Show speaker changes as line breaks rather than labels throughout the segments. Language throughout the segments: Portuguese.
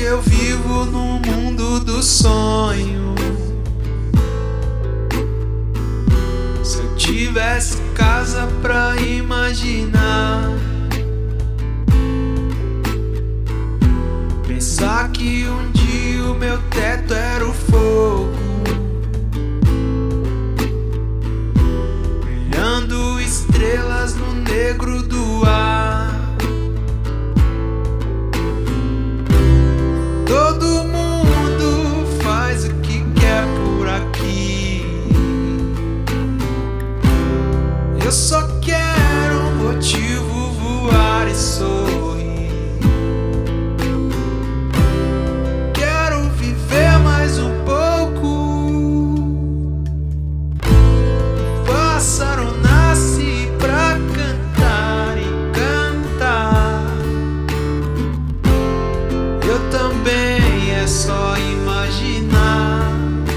eu vivo num mundo do sonho. Se eu tivesse casa pra imaginar, pensar que um dia o meu teto era o fogo, brilhando estrelas no negro do ar. Todo mundo faz o que quer por aqui. Eu só quero um motivo, voar e sorrir. Quero viver mais um pouco. O pássaro nasce pra cantar e cantar. Eu também, é só imaginar.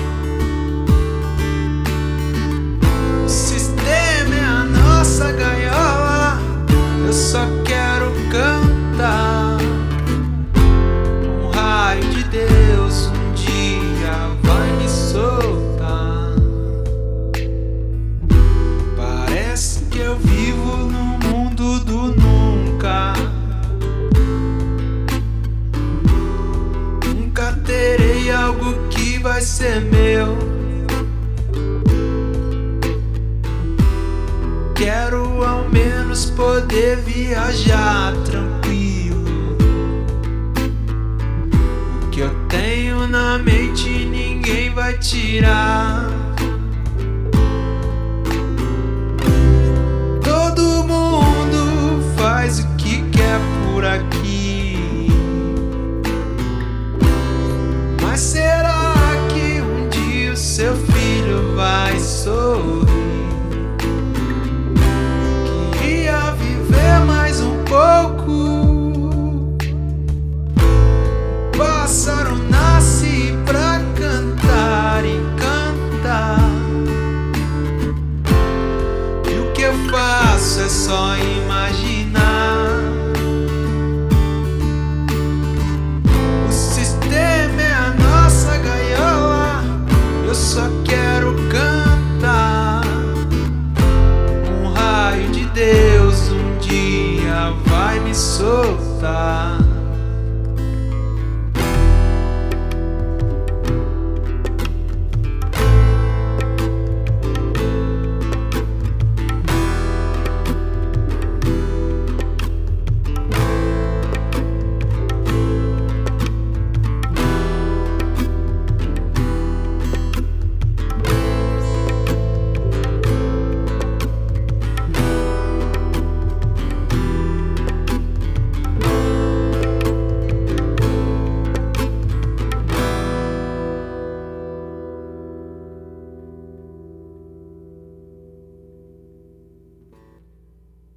O sistema é a nossa gaiola. Eu só quero cantar. Um raio de Deus um dia vai me soltar. Parece que eu vivo no mundo do nunca. Nunca terei algo que vai ser meu. Quero ao menos poder viajar tranquilo. O que eu tenho na mente ninguém vai tirar. Todo mundo faz o que quer por aqui. Mas será que um dia o seu filho vai sorrir? Queria viver mais um pouco. O pássaro nasce pra cantar e cantar. E o que eu faço é só imaginar. O sistema é a nossa gaiola. Eu só quero cantar. Um raio de Deus um dia vai me soltar.